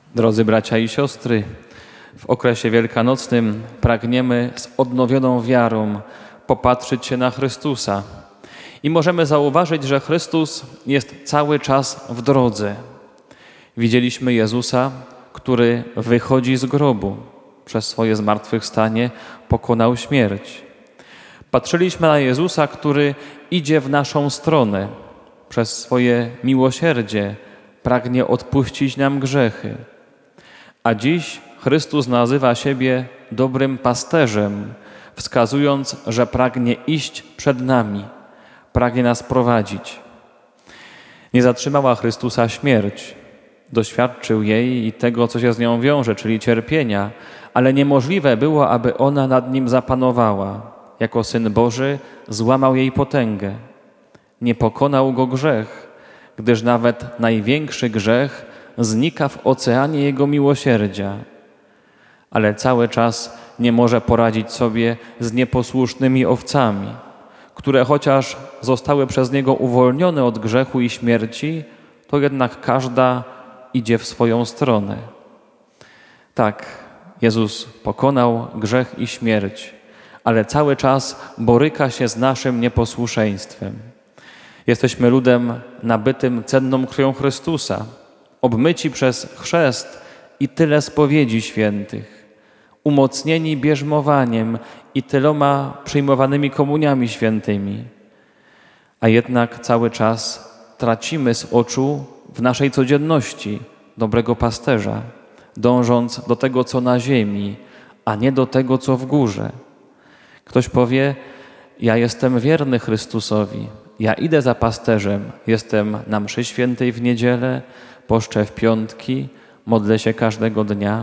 Drodzy bracia i siostry, w okresie wielkanocnym pragniemy z odnowioną wiarą popatrzeć się na Chrystusa. I możemy zauważyć, że Chrystus jest cały czas w drodze. Widzieliśmy Jezusa, który wychodzi z grobu. Przez swoje zmartwychwstanie pokonał śmierć. Patrzyliśmy na Jezusa, który idzie w naszą stronę. Przez swoje miłosierdzie pragnie odpuścić nam grzechy. A dziś Chrystus nazywa siebie dobrym pasterzem, wskazując, że pragnie iść przed nami, pragnie nas prowadzić. Nie zatrzymała Chrystusa śmierć. Doświadczył jej i tego, co się z nią wiąże, czyli cierpienia, ale niemożliwe było, aby ona nad nim zapanowała. Jako Syn Boży złamał jej potęgę. Nie pokonał go grzech, gdyż nawet największy grzech znika w oceanie Jego miłosierdzia. Ale cały czas nie może poradzić sobie z nieposłusznymi owcami, które chociaż zostały przez Niego uwolnione od grzechu i śmierci, to jednak każda idzie w swoją stronę. Tak, Jezus pokonał grzech i śmierć, ale cały czas boryka się z naszym nieposłuszeństwem. Jesteśmy ludem nabytym cenną krwią Chrystusa, obmyci przez chrzest i tyle spowiedzi świętych, umocnieni bierzmowaniem i tyloma przyjmowanymi komuniami świętymi. A jednak cały czas tracimy z oczu w naszej codzienności dobrego pasterza, dążąc do tego, co na ziemi, a nie do tego, co w górze. Ktoś powie, ja jestem wierny Chrystusowi, ja idę za pasterzem, jestem na mszy świętej w niedzielę, poszczę w piątki, modlę się każdego dnia.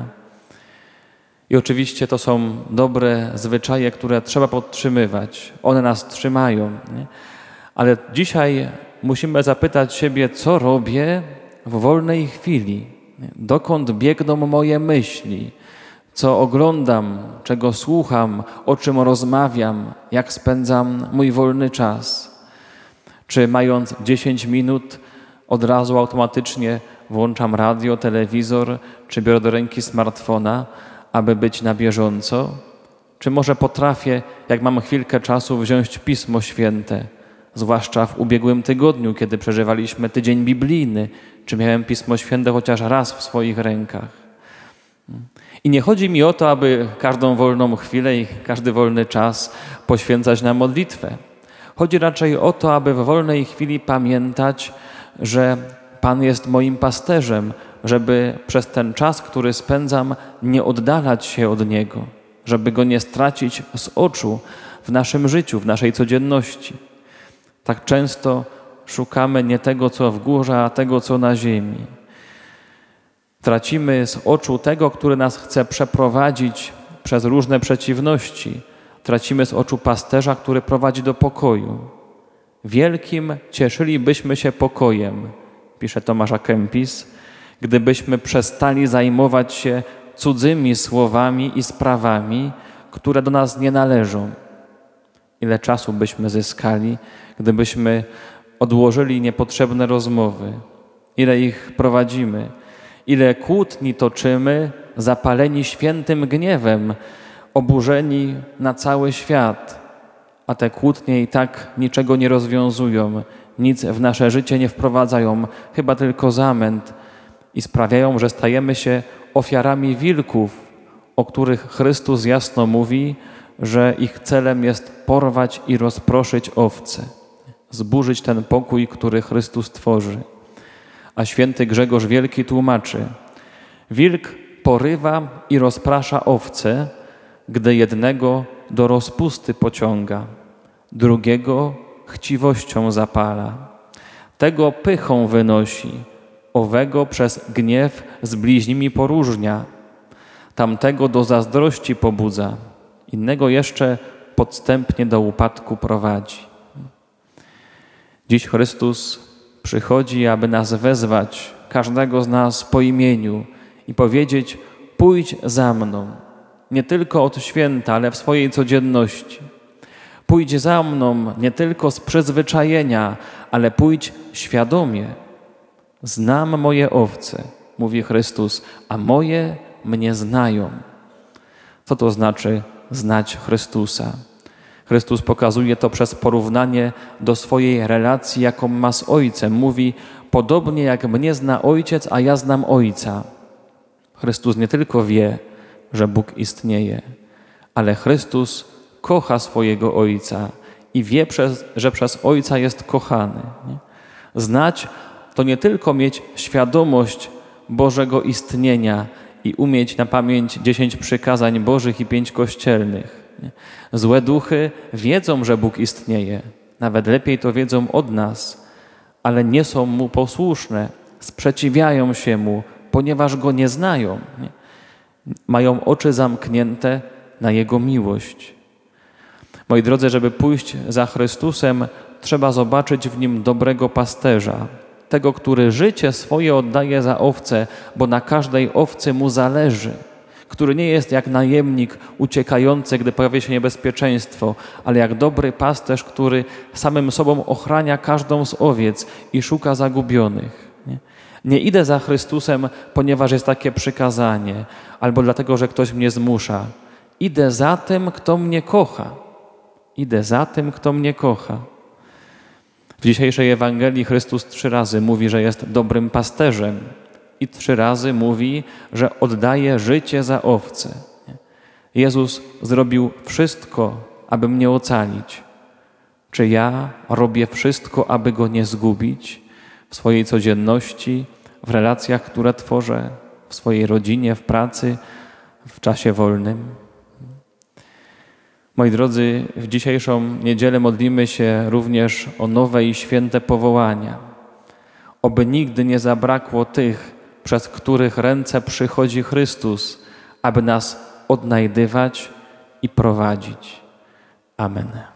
I oczywiście to są dobre zwyczaje, które trzeba podtrzymywać. One nas trzymają. Nie? Ale dzisiaj musimy zapytać siebie, co robię w wolnej chwili? Dokąd biegną moje myśli? Co oglądam, czego słucham, o czym rozmawiam, jak spędzam mój wolny czas? Czy mając 10 minut od razu automatycznie włączam radio, telewizor, czy biorę do ręki smartfona, aby być na bieżąco? Czy może potrafię, jak mam chwilkę czasu, wziąć Pismo Święte, zwłaszcza w ubiegłym tygodniu, kiedy przeżywaliśmy tydzień biblijny, czy miałem Pismo Święte chociaż raz w swoich rękach? I nie chodzi mi o to, aby każdą wolną chwilę i każdy wolny czas poświęcać na modlitwę. Chodzi raczej o to, aby w wolnej chwili pamiętać, że Pan jest moim pasterzem, żeby przez ten czas, który spędzam, nie oddalać się od Niego, żeby Go nie stracić z oczu w naszym życiu, w naszej codzienności. Tak często szukamy nie tego, co w górze, a tego, co na ziemi. Tracimy z oczu tego, który nas chce przeprowadzić przez różne przeciwności. Tracimy z oczu pasterza, który prowadzi do pokoju. Wielkim cieszylibyśmy się pokojem, pisze Tomasz à Kempis, gdybyśmy przestali zajmować się cudzymi słowami i sprawami, które do nas nie należą. Ile czasu byśmy zyskali, gdybyśmy odłożyli niepotrzebne rozmowy? Ile ich prowadzimy? Ile kłótni toczymy, zapaleni świętym gniewem, oburzeni na cały świat, a te kłótnie i tak niczego nie rozwiązują, nic w nasze życie nie wprowadzają, chyba tylko zamęt i sprawiają, że stajemy się ofiarami wilków, o których Chrystus jasno mówi, że ich celem jest porwać i rozproszyć owce, zburzyć ten pokój, który Chrystus tworzy. A święty Grzegorz Wielki tłumaczy: wilk porywa i rozprasza owce, gdy jednego do rozpusty pociąga, drugiego chciwością zapala. Tego pychą wynosi, owego przez gniew z bliźnimi poróżnia, tamtego do zazdrości pobudza, innego jeszcze podstępnie do upadku prowadzi. Dziś Chrystus przychodzi, aby nas wezwać, każdego z nas po imieniu i powiedzieć: pójdź za mną, nie tylko od święta, ale w swojej codzienności. Pójdź za mną nie tylko z przyzwyczajenia, ale pójdź świadomie. Znam moje owce, mówi Chrystus, a moje mnie znają. Co to znaczy znać Chrystusa? Chrystus pokazuje to przez porównanie do swojej relacji, jaką ma z Ojcem. Mówi, podobnie jak mnie zna Ojciec, a ja znam Ojca. Chrystus nie tylko wie, że Bóg istnieje, ale Chrystus kocha swojego Ojca i wie, że przez Ojca jest kochany. Znać to nie tylko mieć świadomość Bożego istnienia i umieć na pamięć 10 przykazań Bożych i 5 kościelnych. Złe duchy wiedzą, że Bóg istnieje. Nawet lepiej to wiedzą od nas, ale nie są Mu posłuszne, sprzeciwiają się Mu, ponieważ Go nie znają. Mają oczy zamknięte na Jego miłość. Moi drodzy, żeby pójść za Chrystusem, trzeba zobaczyć w Nim dobrego pasterza, tego, który życie swoje oddaje za owce, bo na każdej owcy Mu zależy, który nie jest jak najemnik uciekający, gdy pojawia się niebezpieczeństwo, ale jak dobry pasterz, który samym sobą ochrania każdą z owiec i szuka zagubionych. Nie idę za Chrystusem, ponieważ jest takie przykazanie, albo dlatego, że ktoś mnie zmusza. Idę za tym, kto mnie kocha. Idę za tym, kto mnie kocha. W dzisiejszej Ewangelii Chrystus 3 razy mówi, że jest dobrym pasterzem i 3 razy mówi, że oddaje życie za owce. Jezus zrobił wszystko, aby mnie ocalić. Czy ja robię wszystko, aby Go nie zgubić w swojej codzienności, w relacjach, które tworzę, w swojej rodzinie, w pracy, w czasie wolnym? Moi drodzy, w dzisiejszą niedzielę modlimy się również o nowe i święte powołania. Oby nigdy nie zabrakło tych, przez których ręce przychodzi Chrystus, aby nas odnajdywać i prowadzić. Amen.